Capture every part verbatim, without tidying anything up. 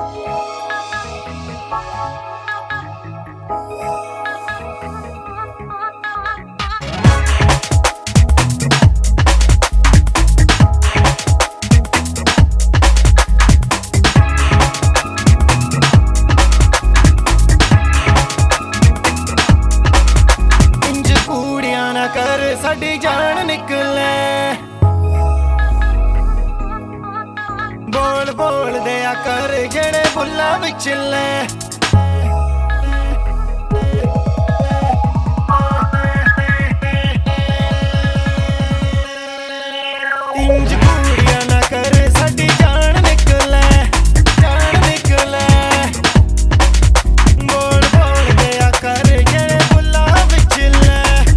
साडी जान निकले बोल बोल दिया कर जेड़े बुल्ला विचले इंज पूरिया ना कर साडी जान निकले जान निकले बोल बोल दिया कर जेड़े बुल्ला विचले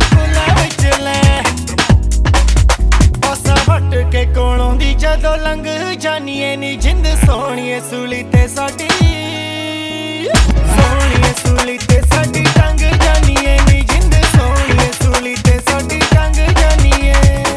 के कोलों दी जदों लंघ जानीए नी जिंद सोहणीए सूली ते साडी सोहणीए सूली ते साडी टंग जानीए नी जिंद सोहणीए सूली ते साडी टंग जानीए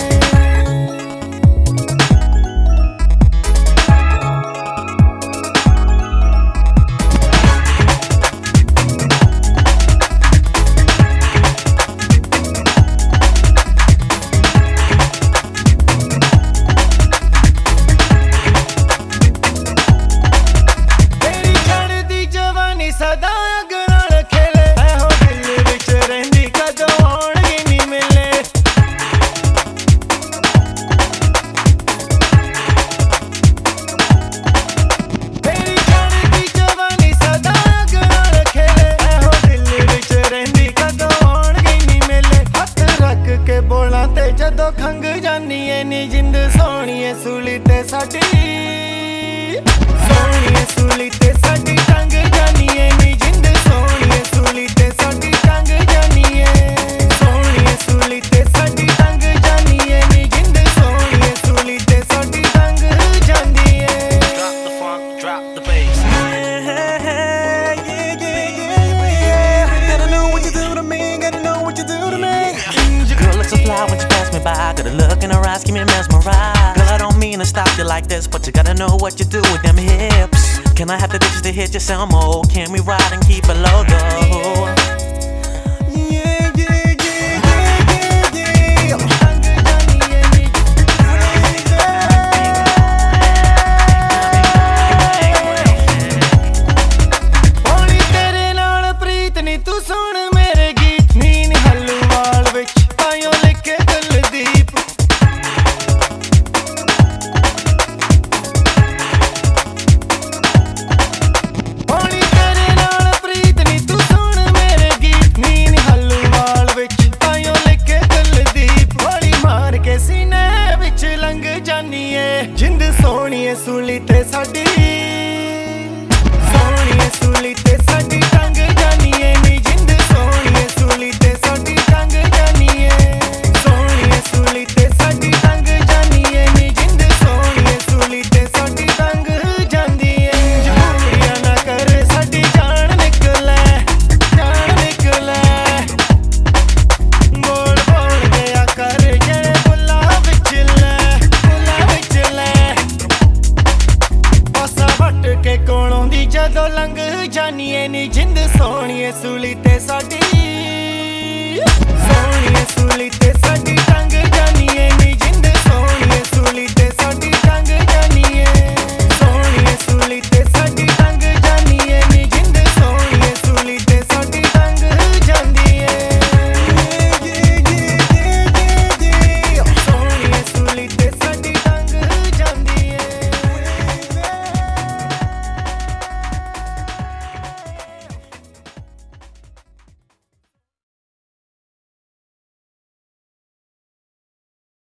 सदा अग नाल खेले एहो दिल विच रहिंदी कदों आउणगी नी मिले तेरी चढ़दी जवानी सदा अग नाल खेले एहो दिल विच रहिंदी कदों आउणगी नी मिले हथ रख के बोलां ते जदों खंग जानीए नी जिंद सोहणीए सूली ते साडी सोहणीए सूली ते साडी टंग जानीए नी जिंद सोहणीए सूली ते साडी टंग जानीए सोहणीए सूली ते साडी टंग जानीए नी जिंद सोहणीए सूली ते साडी टंग Janiye Drop the funk, drop the bass. Yeah, yeah, yeah, yeah, yeah. Gotta know what you do to me, gotta know what you do to me. Girl, look so fly when you pass me by. Got a look in her eyes, keep me mesmerized. Girl, I don't mean to stop you like this, but you gotta know what you do with them hips. Can I have the digits to hit you some more? Can we ride and keep it low though? Yeah, yeah, yeah, yeah, yeah, yeah. होनी तेरे नाल प्रीत नी तू सुन मेरे गीत नीन हल्लूवाल विच पायो लिखे कुलदीप होनी तेरे नाल प्रीत नी तू सुन मेरे गीत नीन हल्लूवाल विच पायो लिखे कुलदीप गोली मार के सीने विच लंघ जानीए जिंद सोहणीए सूली ते साडी सोहणीए सूली ते साडी टंग जानीए नी जिंद सोहणीए सूली ते साडी टंग जानीए सोहणीए सूली ते साडी टंग जानीए नी जिंद सोहणीए सूली ते साडी टंग जांदीए जबूरियां ना कर साडी जान निकले जान निकले बोल बोल दिया कर जेड़े बुल्ला विचले बुल्ला विचले पासा वट के कोलों दी जदों लंघ जानीए नी जिंद सोहणीए सूली ते साडी सोहणीए सूली ते साडी